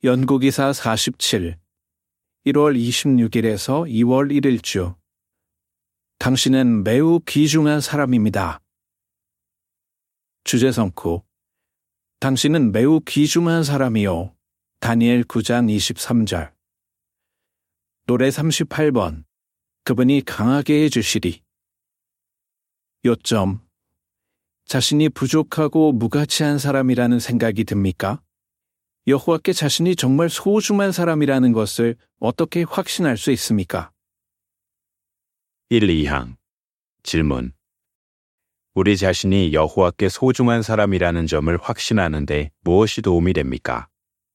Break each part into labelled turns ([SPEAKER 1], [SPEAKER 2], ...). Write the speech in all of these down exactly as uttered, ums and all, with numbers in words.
[SPEAKER 1] 연고기사 사십칠, 일월 이십육일에서 이월 일일주. 당신은 매우 귀중한 사람입니다. 주제성구. 당신은 매우 귀중한 사람이요. 다니엘 구장 이십삼절. 노래 삼십팔번. 그분이 강하게 해주시리. 요점. 자신이 부족하고 무가치한 사람이라는 생각이 듭니까? 여호와께 자신이 정말 소중한 사람이라는 것을 어떻게 확신할 수 있습니까?
[SPEAKER 2] 일, 이항. 질문. 우리 자신이 여호와께 소중한 사람이라는 점을 확신하는데 무엇이 도움이 됩니까?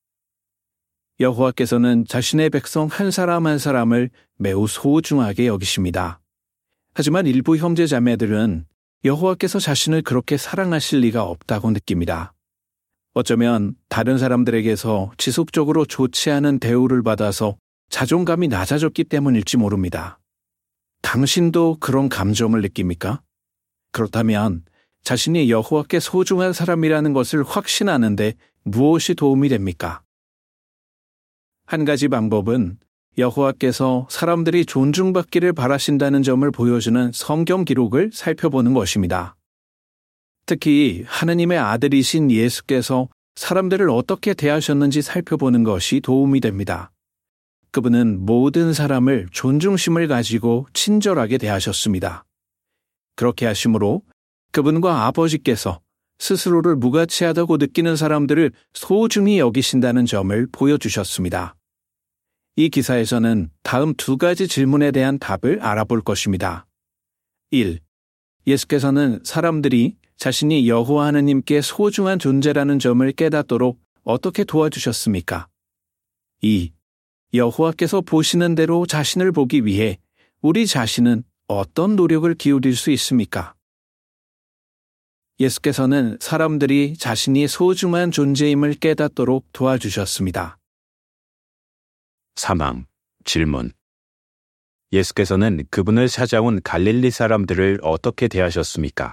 [SPEAKER 1] 여호와께서는 자신의 백성 한 사람 한 사람을 매우 소중하게 여기십니다. 하지만 일부 형제 자매들은 여호와께서 자신을 그렇게 사랑하실 리가 없다고 느낍니다. 어쩌면 다른 사람들에게서 지속적으로 좋지 않은 대우를 받아서 자존감이 낮아졌기 때문일지 모릅니다. 당신도 그런 감정을 느낍니까? 그렇다면 자신이 여호와께 소중한 사람이라는 것을 확신하는데 무엇이 도움이 됩니까? 한 가지 방법은 여호와께서 사람들이 존중받기를 바라신다는 점을 보여주는 성경 기록을 살펴보는 것입니다. 특히 하느님의 아들이신 예수께서 사람들을 어떻게 대하셨는지 살펴보는 것이 도움이 됩니다. 그분은 모든 사람을 존중심을 가지고 친절하게 대하셨습니다. 그렇게 하심으로 그분과 아버지께서 스스로를 무가치하다고 느끼는 사람들을 소중히 여기신다는 점을 보여주셨습니다. 이 기사에서는 다음 두 가지 질문에 대한 답을 알아볼 것입니다. 일. 예수께서는 사람들이 자신이 여호와 하느님께 소중한 존재라는 점을 깨닫도록 어떻게 도와주셨습니까? 이. 여호와께서 보시는 대로 자신을 보기 위해 우리 자신은 어떤 노력을 기울일 수 있습니까? 예수께서는 사람들이 자신이 소중한 존재임을 깨닫도록 도와주셨습니다.
[SPEAKER 2] 삼항. 질문. 예수께서는 그분을 찾아온 갈릴리 사람들을 어떻게 대하셨습니까?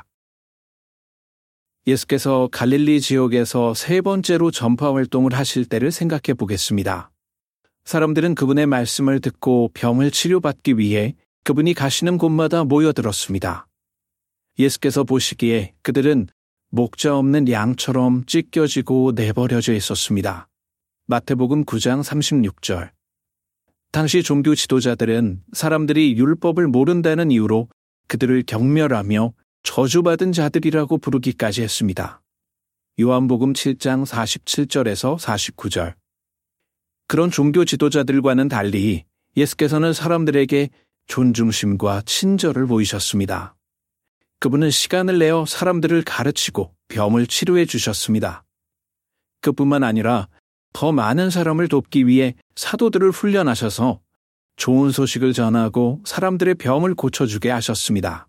[SPEAKER 1] 예수께서 갈릴리 지역에서 세 번째로 전파 활동을 하실 때를 생각해 보겠습니다. 사람들은 그분의 말씀을 듣고 병을 치료받기 위해 그분이 가시는 곳마다 모여들었습니다. 예수께서 보시기에 그들은 목자 없는 양처럼 찢겨지고 내버려져 있었습니다. 마태복음 구장 삼십육절. 당시 종교 지도자들은 사람들이 율법을 모른다는 이유로 그들을 경멸하며 저주받은 자들이라고 부르기까지 했습니다. 요한복음 칠장 사십칠절에서 사십구절. 그런 종교 지도자들과는 달리 예수께서는 사람들에게 존중심과 친절을 보이셨습니다. 그분은 시간을 내어 사람들을 가르치고 병을 치료해 주셨습니다. 그뿐만 아니라 더 많은 사람을 돕기 위해 사도들을 훈련하셔서 좋은 소식을 전하고 사람들의 병을 고쳐주게 하셨습니다.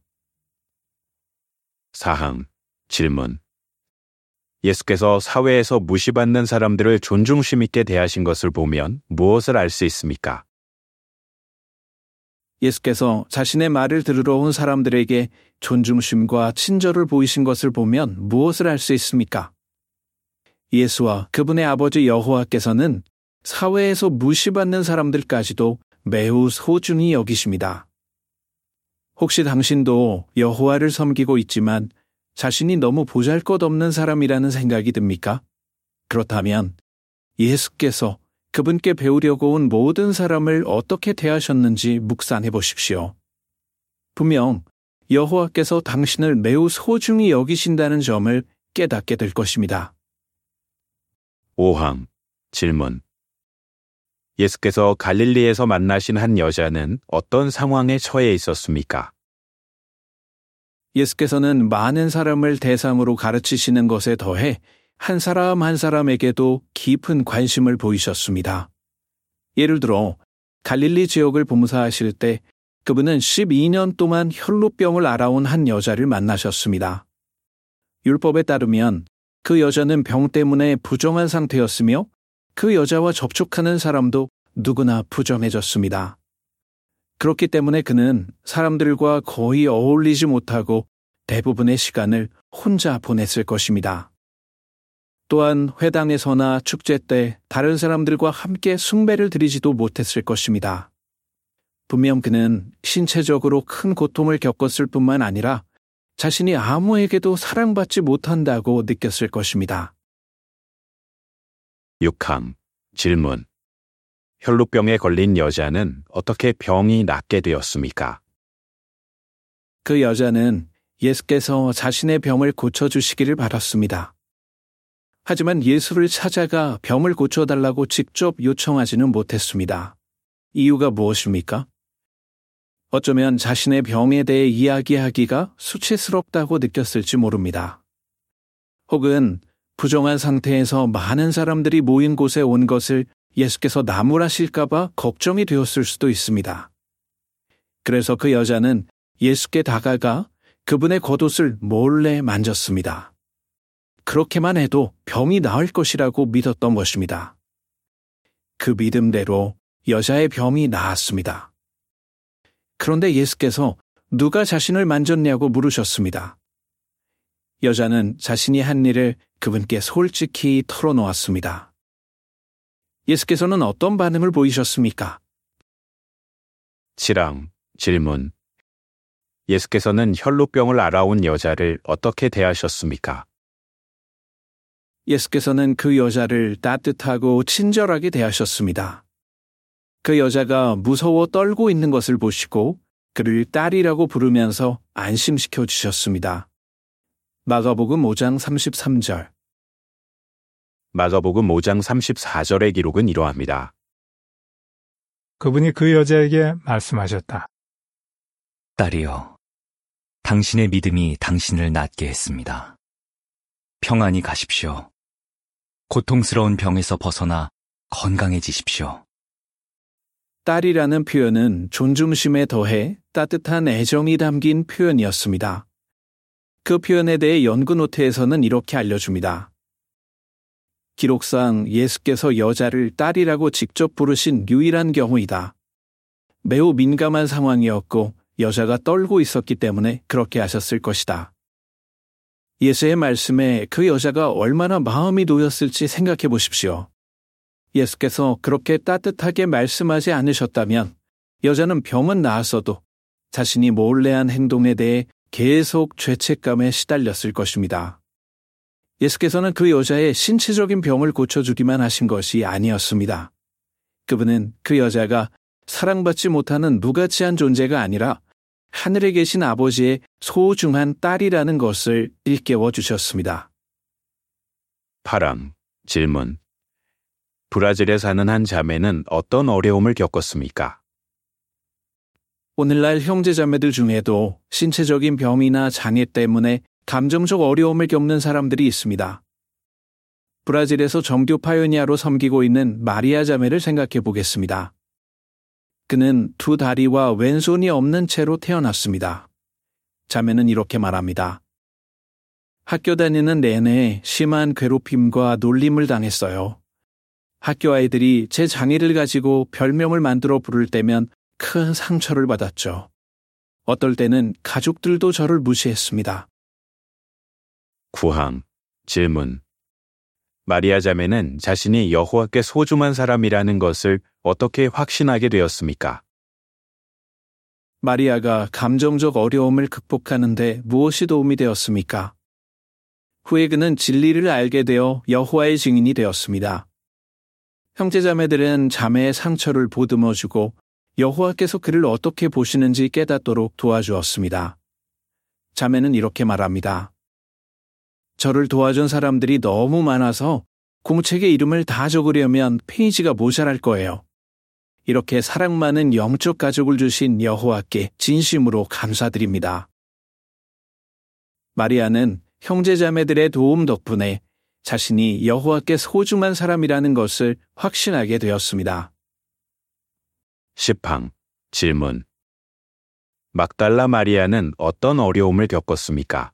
[SPEAKER 2] 사항. 질문. 예수께서 사회에서 무시받는 사람들을 존중심 있게 대하신 것을 보면 무엇을 알 수 있습니까?
[SPEAKER 1] 예수께서 자신의 말을 들으러 온 사람들에게 존중심과 친절을 보이신 것을 보면 무엇을 알 수 있습니까? 예수와 그분의 아버지 여호와께서는 사회에서 무시받는 사람들까지도 매우 소중히 여기십니다. 혹시 당신도 여호와를 섬기고 있지만 자신이 너무 보잘것없는 사람이라는 생각이 듭니까? 그렇다면 예수께서 그분께 배우려고 온 모든 사람을 어떻게 대하셨는지 묵상해 보십시오. 분명 여호와께서 당신을 매우 소중히 여기신다는 점을 깨닫게 될 것입니다.
[SPEAKER 2] 오항. 질문. 예수께서 갈릴리에서 만나신 한 여자는 어떤 상황에 처해 있었습니까?
[SPEAKER 1] 예수께서는 많은 사람을 대상으로 가르치시는 것에 더해 한 사람 한 사람에게도 깊은 관심을 보이셨습니다. 예를 들어 갈릴리 지역을 봉사하실 때 그분은 십이 년 동안 혈루병을 앓아온 한 여자를 만나셨습니다. 율법에 따르면 그 여자는 병 때문에 부정한 상태였으며 그 여자와 접촉하는 사람도 누구나 부정해졌습니다. 그렇기 때문에 그는 사람들과 거의 어울리지 못하고 대부분의 시간을 혼자 보냈을 것입니다. 또한 회당에서나 축제 때 다른 사람들과 함께 숭배를 드리지도 못했을 것입니다. 분명 그는 신체적으로 큰 고통을 겪었을 뿐만 아니라 자신이 아무에게도 사랑받지 못한다고 느꼈을 것입니다.
[SPEAKER 2] 육 항 질문. 혈루병에 걸린 여자는 어떻게 병이 낫게 되었습니까?
[SPEAKER 1] 그 여자는 예수께서 자신의 병을 고쳐주시기를 바랐습니다. 하지만 예수를 찾아가 병을 고쳐달라고 직접 요청하지는 못했습니다. 이유가 무엇입니까? 어쩌면 자신의 병에 대해 이야기하기가 수치스럽다고 느꼈을지 모릅니다. 혹은 부정한 상태에서 많은 사람들이 모인 곳에 온 것을 예수께서 나무라실까봐 걱정이 되었을 수도 있습니다. 그래서 그 여자는 예수께 다가가 그분의 겉옷을 몰래 만졌습니다. 그렇게만 해도 병이 나을 것이라고 믿었던 것입니다. 그 믿음대로 여자의 병이 나았습니다. 그런데 예수께서 누가 자신을 만졌냐고 물으셨습니다. 여자는 자신이 한 일을 그분께 솔직히 털어놓았습니다. 예수께서는 어떤 반응을 보이셨습니까?
[SPEAKER 2] 칠 항 질문. 예수께서는 혈루병을 앓아온 여자를 어떻게 대하셨습니까?
[SPEAKER 1] 예수께서는 그 여자를 따뜻하고 친절하게 대하셨습니다. 그 여자가 무서워 떨고 있는 것을 보시고 그를 딸이라고 부르면서 안심시켜 주셨습니다. 마가복음 오 장 삼십삼 절.
[SPEAKER 2] 마가복음 오 장 삼십사 절의 기록은 이러합니다.
[SPEAKER 3] 그분이 그 여자에게 말씀하셨다.
[SPEAKER 4] 딸이여, 당신의 믿음이 당신을 낫게 했습니다. 평안히 가십시오. 고통스러운 병에서 벗어나 건강해지십시오.
[SPEAKER 1] 딸이라는 표현은 존중심에 더해 따뜻한 애정이 담긴 표현이었습니다. 그 표현에 대해 연구 노트에서는 이렇게 알려줍니다. 기록상 예수께서 여자를 딸이라고 직접 부르신 유일한 경우이다. 매우 민감한 상황이었고 여자가 떨고 있었기 때문에 그렇게 하셨을 것이다. 예수의 말씀에 그 여자가 얼마나 마음이 놓였을지 생각해 보십시오. 예수께서 그렇게 따뜻하게 말씀하지 않으셨다면 여자는 병은 나았어도 자신이 몰래 한 행동에 대해 계속 죄책감에 시달렸을 것입니다. 예수께서는 그 여자의 신체적인 병을 고쳐주기만 하신 것이 아니었습니다. 그분은 그 여자가 사랑받지 못하는 무가치한 존재가 아니라 하늘에 계신 아버지의 소중한 딸이라는 것을 일깨워 주셨습니다.
[SPEAKER 2] 팔 항 질문. 브라질에 사는 한 자매는 어떤 어려움을 겪었습니까?
[SPEAKER 1] 오늘날 형제자매들 중에도 신체적인 병이나 장애 때문에 감정적 어려움을 겪는 사람들이 있습니다. 브라질에서 정교 파요니아로 섬기고 있는 마리아 자매를 생각해 보겠습니다. 그는 두 다리와 왼손이 없는 채로 태어났습니다. 자매는 이렇게 말합니다. 학교 다니는 내내 심한 괴롭힘과 놀림을 당했어요. 학교 아이들이 제 장애를 가지고 별명을 만들어 부를 때면 큰 상처를 받았죠. 어떨 때는 가족들도 저를 무시했습니다.
[SPEAKER 2] 구 항 질문. 마리아 자매는 자신이 여호와께 소중한 사람이라는 것을 어떻게 확신하게 되었습니까?
[SPEAKER 1] 마리아가 감정적 어려움을 극복하는 데 무엇이 도움이 되었습니까? 후에 그는 진리를 알게 되어 여호와의 증인이 되었습니다. 형제자매들은 자매의 상처를 보듬어주고 여호와께서 그를 어떻게 보시는지 깨닫도록 도와주었습니다. 자매는 이렇게 말합니다. 저를 도와준 사람들이 너무 많아서 공책에 이름을 다 적으려면 페이지가 모자랄 거예요. 이렇게 사랑 많은 영적 가족을 주신 여호와께 진심으로 감사드립니다. 마리아는 형제자매들의 도움 덕분에 자신이 여호와께 소중한 사람이라는 것을 확신하게 되었습니다.
[SPEAKER 2] 십 항 질문. 막달라 마리아는 어떤 어려움을 겪었습니까?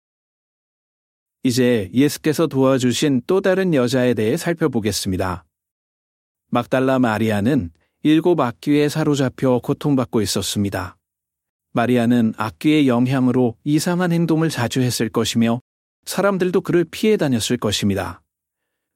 [SPEAKER 1] 이제 예수께서 도와주신 또 다른 여자에 대해 살펴보겠습니다. 막달라 마리아는 일곱 악귀에 사로잡혀 고통받고 있었습니다. 마리아는 악귀의 영향으로 이상한 행동을 자주 했을 것이며 사람들도 그를 피해 다녔을 것입니다.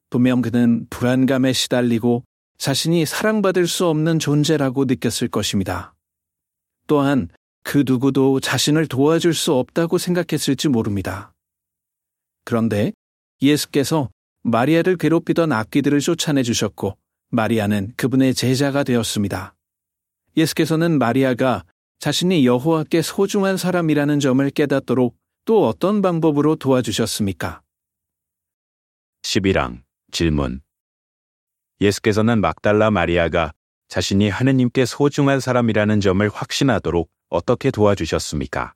[SPEAKER 1] 분명 그는 불안감에 시달리고 자신이 사랑받을 수 없는 존재라고 느꼈을 것입니다. 또한 그 누구도 자신을 도와줄 수 없다고 생각했을지 모릅니다. 그런데 예수께서 마리아를 괴롭히던 악귀들을 쫓아내 주셨고 마리아는 그분의 제자가 되었습니다. 예수께서는 마리아가 자신이 여호와께 소중한 사람이라는 점을 깨닫도록 또 어떤 방법으로 도와주셨습니까?
[SPEAKER 2] 십일 항 질문. 예수께서는 막달라 마리아가 자신이 하느님께 소중한 사람이라는 점을 확신하도록 어떻게 도와주셨습니까?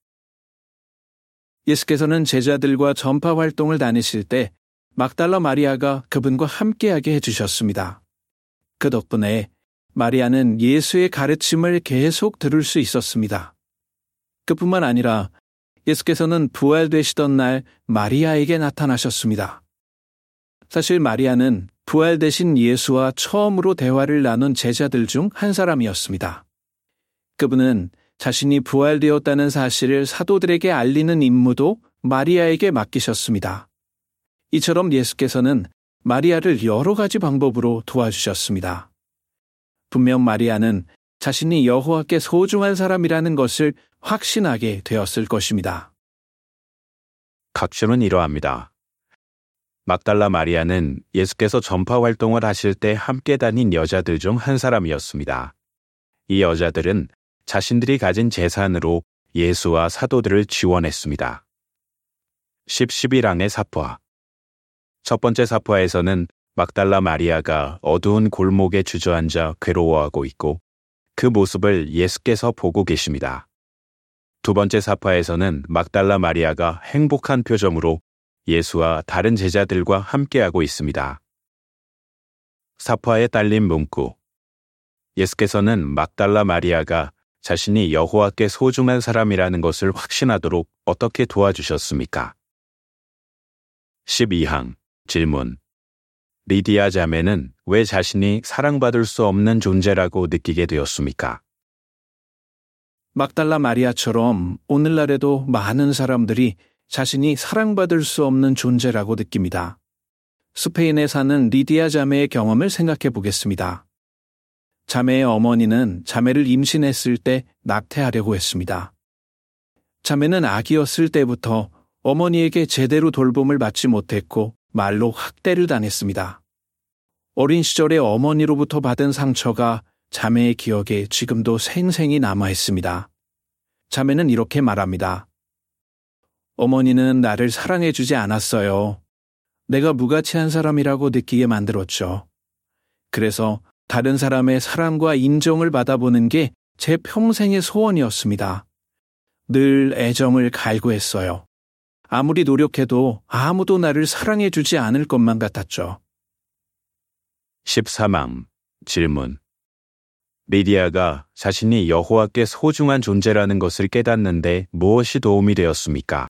[SPEAKER 1] 예수께서는 제자들과 전파 활동을 다니실 때 막달라 마리아가 그분과 함께하게 해주셨습니다. 그 덕분에 마리아는 예수의 가르침을 계속 들을 수 있었습니다. 그뿐만 아니라 예수께서는 부활되시던 날 마리아에게 나타나셨습니다. 사실 마리아는 부활되신 예수와 처음으로 대화를 나눈 제자들 중 한 사람이었습니다. 그분은 자신이 부활되었다는 사실을 사도들에게 알리는 임무도 마리아에게 맡기셨습니다. 이처럼 예수께서는 마리아를 여러 가지 방법으로 도와주셨습니다. 분명 마리아는 자신이 여호와께 소중한 사람이라는 것을 확신하게 되었을 것입니다.
[SPEAKER 2] 각주는 이러합니다. 막달라 마리아는 예수께서 전파 활동을 하실 때 함께 다닌 여자들 중 한 사람이었습니다. 이 여자들은 자신들이 가진 재산으로 예수와 사도들을 지원했습니다. 십, 십일 항의 사포화. 첫 번째 사포화에서는 막달라 마리아가 어두운 골목에 주저앉아 괴로워하고 있고 그 모습을 예수께서 보고 계십니다. 두 번째 사포화에서는 막달라 마리아가 행복한 표정으로 예수와 다른 제자들과 함께하고 있습니다. 사포화에 딸린 문구. 예수께서는 막달라 마리아가 자신이 여호와께 소중한 사람이라는 것을 확신하도록 어떻게 도와주셨습니까? 십이 항 질문. 리디아 자매는 왜 자신이 사랑받을 수 없는 존재라고 느끼게 되었습니까?
[SPEAKER 1] 막달라 마리아처럼 오늘날에도 많은 사람들이 자신이 사랑받을 수 없는 존재라고 느낍니다. 스페인에 사는 리디아 자매의 경험을 생각해 보겠습니다. 자매의 어머니는 자매를 임신했을 때 낙태하려고 했습니다. 자매는 아기였을 때부터 어머니에게 제대로 돌봄을 받지 못했고 말로 학대를 당했습니다. 어린 시절에 어머니로부터 받은 상처가 자매의 기억에 지금도 생생히 남아 있습니다. 자매는 이렇게 말합니다. 어머니는 나를 사랑해주지 않았어요. 내가 무가치한 사람이라고 느끼게 만들었죠. 그래서 다른 사람의 사랑과 인정을 받아보는 게 제 평생의 소원이었습니다. 늘 애정을 갈구했어요. 아무리 노력해도 아무도 나를 사랑해주지 않을 것만 같았죠.
[SPEAKER 2] 십삼 항 질문. 리디아가 자신이 여호와께 소중한 존재라는 것을 깨닫는데 무엇이 도움이 되었습니까?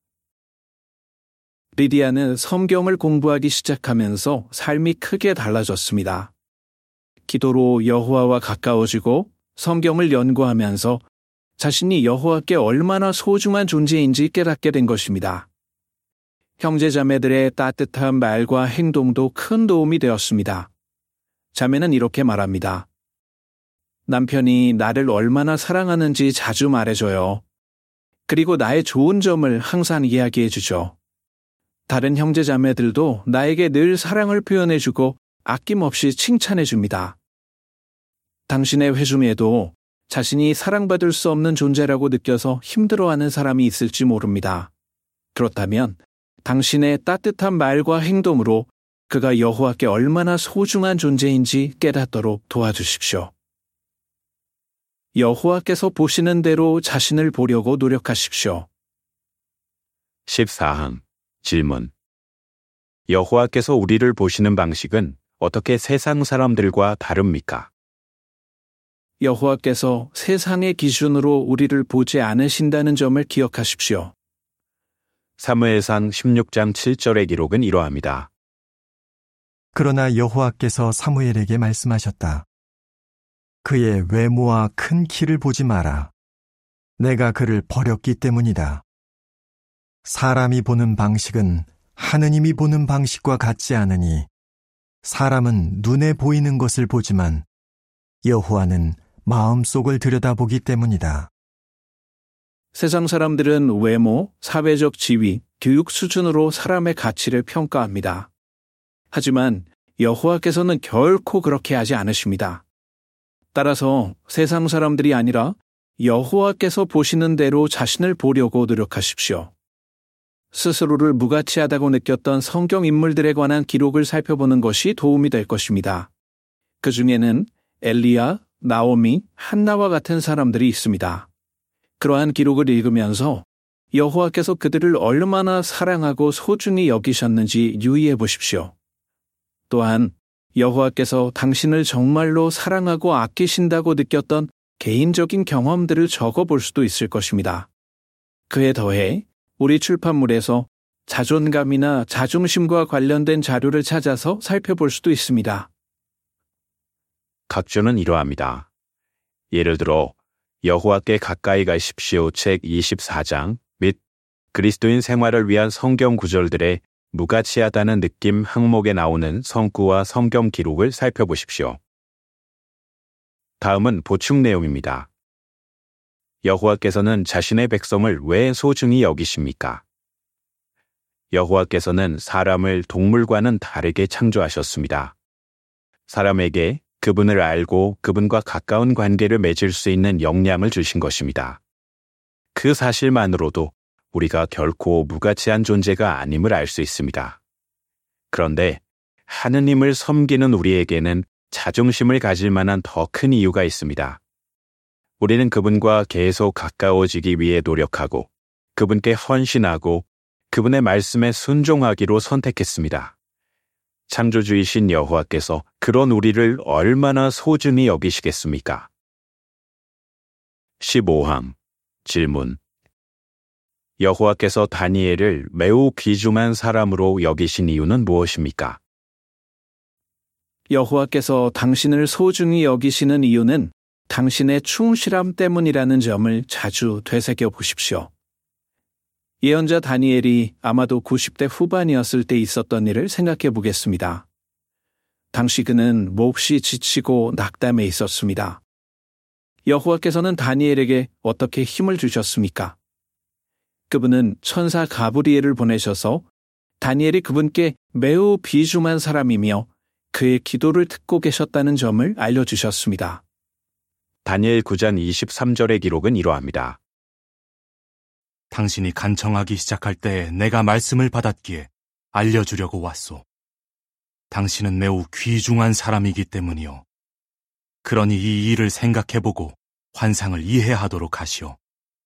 [SPEAKER 1] 리디아는 성경을 공부하기 시작하면서 삶이 크게 달라졌습니다. 기도로 여호와와 가까워지고 성경을 연구하면서 자신이 여호와께 얼마나 소중한 존재인지 깨닫게 된 것입니다. 형제자매들의 따뜻한 말과 행동도 큰 도움이 되었습니다. 자매는 이렇게 말합니다. 남편이 나를 얼마나 사랑하는지 자주 말해줘요. 그리고 나의 좋은 점을 항상 이야기해주죠. 다른 형제자매들도 나에게 늘 사랑을 표현해주고 아낌없이 칭찬해줍니다. 당신의 회중에도 자신이 사랑받을 수 없는 존재라고 느껴서 힘들어하는 사람이 있을지 모릅니다. 그렇다면 당신의 따뜻한 말과 행동으로 그가 여호와께 얼마나 소중한 존재인지 깨닫도록 도와주십시오. 여호와께서 보시는 대로 자신을 보려고 노력하십시오.
[SPEAKER 2] 십사 항 질문. 여호와께서 우리를 보시는 방식은 어떻게 세상 사람들과 다릅니까?
[SPEAKER 1] 여호와께서 세상의 기준으로 우리를 보지 않으신다는 점을 기억하십시오.
[SPEAKER 2] 사무엘상 십육 장 칠 절의 기록은 이러합니다.
[SPEAKER 5] 그러나 여호와께서 사무엘에게 말씀하셨다. 그의 외모와 큰 키를 보지 마라. 내가 그를 버렸기 때문이다. 사람이 보는 방식은 하느님이 보는 방식과 같지 않으니 사람은 눈에 보이는 것을 보지만 여호와는 마음속을 들여다보기 때문이다.
[SPEAKER 1] 세상 사람들은 외모, 사회적 지위, 교육 수준으로 사람의 가치를 평가합니다. 하지만 여호와께서는 결코 그렇게 하지 않으십니다. 따라서 세상 사람들이 아니라 여호와께서 보시는 대로 자신을 보려고 노력하십시오. 스스로를 무가치하다고 느꼈던 성경 인물들에 관한 기록을 살펴보는 것이 도움이 될 것입니다. 그 중에는 엘리야, 나오미, 한나와 같은 사람들이 있습니다. 그러한 기록을 읽으면서 여호와께서 그들을 얼마나 사랑하고 소중히 여기셨는지 유의해 보십시오. 또한 여호와께서 당신을 정말로 사랑하고 아끼신다고 느꼈던 개인적인 경험들을 적어볼 수도 있을 것입니다. 그에 더해 우리 출판물에서 자존감이나 자존심과 관련된 자료를 찾아서 살펴볼 수도 있습니다.
[SPEAKER 2] 각주는 이러합니다. 예를 들어 여호와께 가까이 가십시오 책 이십사 장 및 그리스도인 생활을 위한 성경 구절들의 무가치하다는 느낌 항목에 나오는 성구와 성경 기록을 살펴보십시오. 다음은 보충 내용입니다. 여호와께서는 자신의 백성을 왜 소중히 여기십니까? 여호와께서는 사람을 동물과는 다르게 창조하셨습니다. 사람에게 그분을 알고 그분과 가까운 관계를 맺을 수 있는 역량을 주신 것입니다. 그 사실만으로도 우리가 결코 무가치한 존재가 아님을 알 수 있습니다. 그런데 하느님을 섬기는 우리에게는 자존심을 가질 만한 더 큰 이유가 있습니다. 우리는 그분과 계속 가까워지기 위해 노력하고 그분께 헌신하고 그분의 말씀에 순종하기로 선택했습니다. 창조주이신 여호와께서 그런 우리를 얼마나 소중히 여기시겠습니까? 십오 항 질문. 여호와께서 다니엘을 매우 귀중한 사람으로 여기신 이유는 무엇입니까?
[SPEAKER 1] 여호와께서 당신을 소중히 여기시는 이유는 당신의 충실함 때문이라는 점을 자주 되새겨 보십시오. 예언자 다니엘이 아마도 구십 대 후반이었을 때 있었던 일을 생각해 보겠습니다. 당시 그는 몹시 지치고 낙담해 있었습니다. 여호와께서는 다니엘에게 어떻게 힘을 주셨습니까? 그분은 천사 가브리엘을 보내셔서 다니엘이 그분께 매우 비중한 사람이며 그의 기도를 듣고 계셨다는 점을 알려주셨습니다.
[SPEAKER 2] 다니엘 구 장 이십삼 절의 기록은 이러합니다.
[SPEAKER 6] 당신이 간청하기 시작할 때 내가 말씀을 받았기에 알려주려고 왔소. 당신은 매우 귀중한 사람이기 때문이요. 그러니 이 일을 생각해보고 환상을 이해하도록 하시오.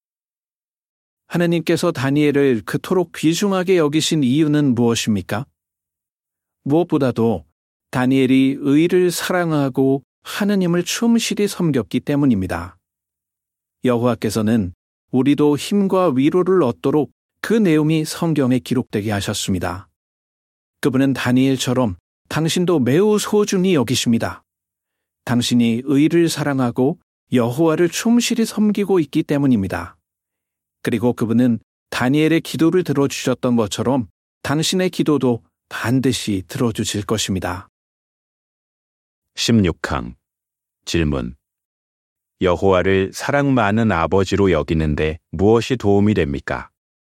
[SPEAKER 1] 하느님께서 다니엘을 그토록 귀중하게 여기신 이유는 무엇입니까? 무엇보다도 다니엘이 의를 사랑하고 하느님을 충실히 섬겼기 때문입니다. 여호와께서는 우리도 힘과 위로를 얻도록 그 내용이 성경에 기록되게 하셨습니다. 그분은 다니엘처럼 당신도 매우 소중히 여기십니다. 당신이 의를 사랑하고 여호와를 충실히 섬기고 있기 때문입니다. 그리고 그분은 다니엘의 기도를 들어주셨던 것처럼 당신의 기도도 반드시 들어주실 것입니다.
[SPEAKER 2] 십육 항 질문. 여호와를 사랑 많은 아버지로 여기는데 무엇이 도움이 됩니까?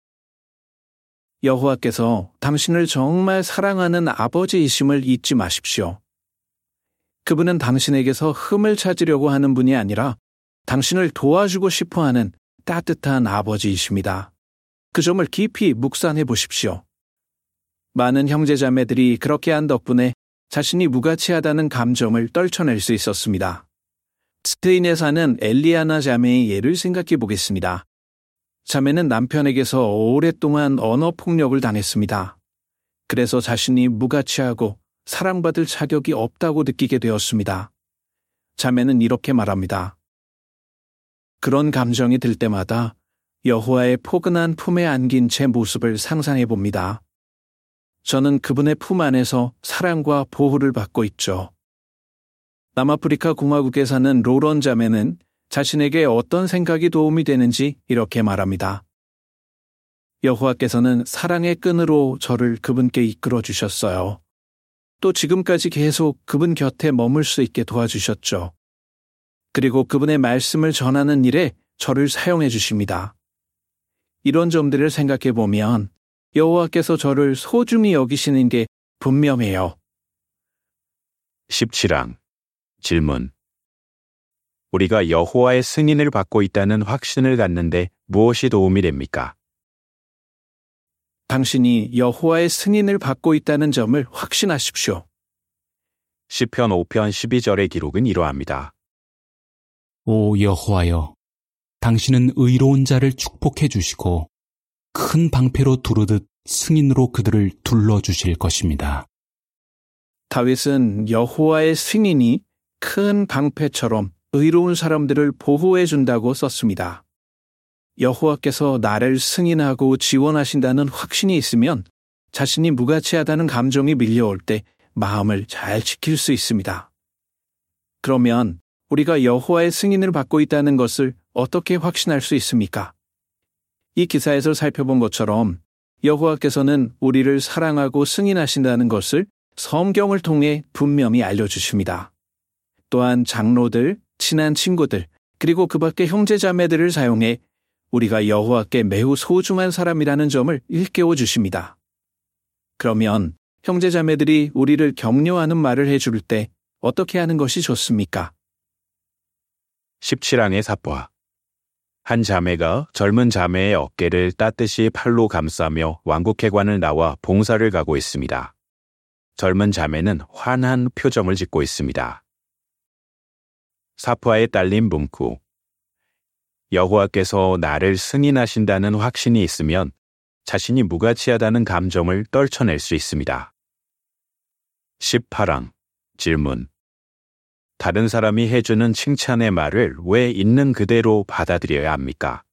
[SPEAKER 1] 여호와께서 당신을 정말 사랑하는 아버지이심을 잊지 마십시오. 그분은 당신에게서 흠을 찾으려고 하는 분이 아니라 당신을 도와주고 싶어하는 따뜻한 아버지이십니다. 그 점을 깊이 묵상해 보십시오. 많은 형제자매들이 그렇게 한 덕분에 자신이 무가치하다는 감정을 떨쳐낼 수 있었습니다. 스페인에 사는 엘리아나 자매의 예를 생각해 보겠습니다. 자매는 남편에게서 오랫동안 언어폭력을 당했습니다. 그래서 자신이 무가치하고 사랑받을 자격이 없다고 느끼게 되었습니다. 자매는 이렇게 말합니다. 그런 감정이 들 때마다 여호와의 포근한 품에 안긴 제 모습을 상상해 봅니다. 저는 그분의 품 안에서 사랑과 보호를 받고 있죠. 남아프리카 공화국에 사는 로런 자매는 자신에게 어떤 생각이 도움이 되는지 이렇게 말합니다. 여호와께서는 사랑의 끈으로 저를 그분께 이끌어 주셨어요. 또 지금까지 계속 그분 곁에 머물 수 있게 도와주셨죠. 그리고 그분의 말씀을 전하는 일에 저를 사용해 주십니다. 이런 점들을 생각해 보면 여호와께서 저를 소중히 여기시는 게 분명해요.
[SPEAKER 2] 십칠 항 질문. 우리가 여호와의 승인을 받고 있다는 확신을 갖는데 무엇이 도움이 됩니까?
[SPEAKER 1] 당신이 여호와의 승인을 받고 있다는 점을 확신하십시오.
[SPEAKER 2] 시편 오 편 십이 절의 기록은 이러합니다.
[SPEAKER 7] 오 여호와여, 당신은 의로운 자를 축복해 주시고 큰 방패로 두르듯 승인으로 그들을 둘러주실 것입니다.
[SPEAKER 1] 다윗은 여호와의 승인이 큰 방패처럼 의로운 사람들을 보호해 준다고 썼습니다. 여호와께서 나를 승인하고 지원하신다는 확신이 있으면 자신이 무가치하다는 감정이 밀려올 때 마음을 잘 지킬 수 있습니다. 그러면 우리가 여호와의 승인을 받고 있다는 것을 어떻게 확신할 수 있습니까? 이 기사에서 살펴본 것처럼 여호와께서는 우리를 사랑하고 승인하신다는 것을 성경을 통해 분명히 알려주십니다. 또한 장로들, 친한 친구들, 그리고 그 밖의 형제자매들을 사용해 우리가 여호와께 매우 소중한 사람이라는 점을 일깨워 주십니다. 그러면 형제자매들이 우리를 격려하는 말을 해줄 때 어떻게 하는 것이 좋습니까?
[SPEAKER 2] 십칠 항의 사포. 한 자매가 젊은 자매의 어깨를 따뜻이 팔로 감싸며 왕국회관을 나와 봉사를 가고 있습니다. 젊은 자매는 환한 표정을 짓고 있습니다. 사포아에 딸린 문구. 여호와께서 나를 승인하신다는 확신이 있으면 자신이 무가치하다는 감정을 떨쳐낼 수 있습니다. 십팔 항 질문. 다른 사람이 해주는 칭찬의 말을 왜 있는 그대로 받아들여야 합니까?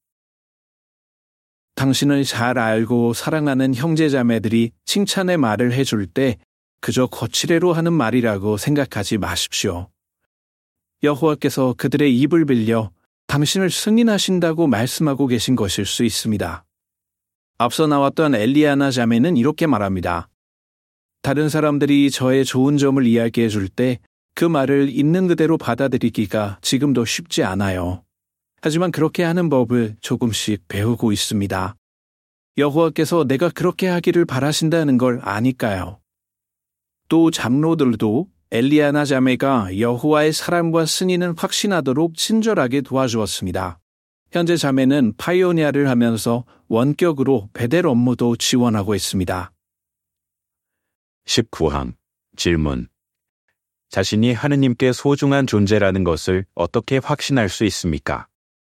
[SPEAKER 1] 당신을 잘 알고 사랑하는 형제자매들이 칭찬의 말을 해줄 때 그저 거칠애로 하는 말이라고 생각하지 마십시오. 여호와께서 그들의 입을 빌려 당신을 승인하신다고 말씀하고 계신 것일 수 있습니다. 앞서 나왔던 엘리야나 자매는 이렇게 말합니다. 다른 사람들이 저의 좋은 점을 이야기해 줄 때 그 말을 있는 그대로 받아들이기가 지금도 쉽지 않아요. 하지만 그렇게 하는 법을 조금씩 배우고 있습니다. 여호와께서 내가 그렇게 하기를 바라신다는 걸 아니까요. 또 장로들도 엘리야나 자매가 여호와의 사랑과 승인을 확신하도록 친절하게 도와주었습니다. 현재 자매는 파이오니아를 하면서 원격으로 베델 업무도 지원하고 있습니다.
[SPEAKER 2] 십구 항 질문. 자신이 하느님께 소중한 존재라는 것을 어떻게 확신할 수 있습니까?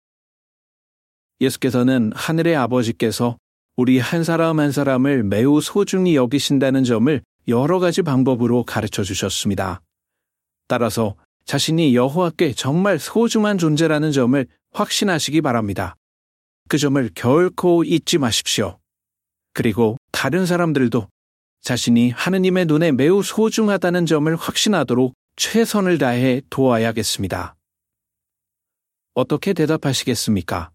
[SPEAKER 1] 예수께서는 하늘의 아버지께서 우리 한 사람 한 사람을 매우 소중히 여기신다는 점을 여러 가지 방법으로 가르쳐 주셨습니다. 따라서 자신이 여호와께 정말 소중한 존재라는 점을 확신하시기 바랍니다. 그 점을 결코 잊지 마십시오. 그리고 다른 사람들도 자신이 하느님의 눈에 매우 소중하다는 점을 확신하도록 최선을 다해 도와야겠습니다. 어떻게 대답하시겠습니까?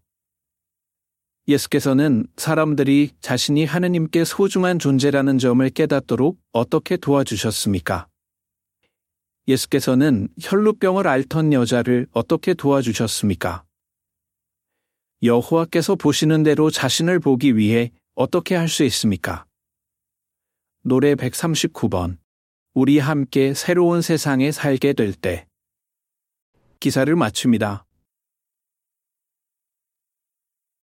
[SPEAKER 1] 예수께서는 사람들이 자신이 하느님께 소중한 존재라는 점을 깨닫도록 어떻게 도와주셨습니까? 예수께서는 혈루병을 앓던 여자를 어떻게 도와주셨습니까? 여호와께서 보시는 대로 자신을 보기 위해 어떻게 할 수 있습니까? 노래 백삼십구 번. 우리 함께 새로운 세상에 살게 될 때. 기사를 마칩니다.